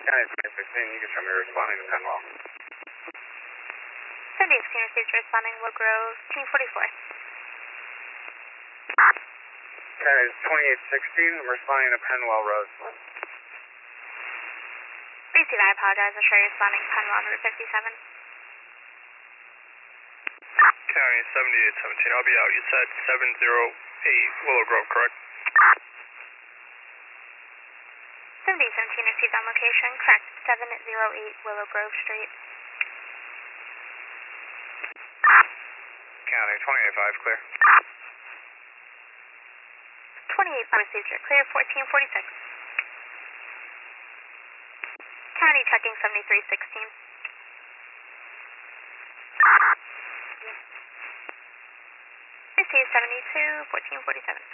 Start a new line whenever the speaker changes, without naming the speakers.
County 2016, you can show me responding to Penwell.
7016 received responding Willow Grove, 1844.
County 2816, I'm responding to Penwell Road.
Receive, I apologize. I'll show you responding Penwell Route 57.
County 7817, I'll be out. You said 708 Willow Grove, correct?
7017 received on location, correct. 708 Willow Grove Street.
County 285, clear.
28 received, you're clear. 1446. County checking 7316. Receive 72 1447.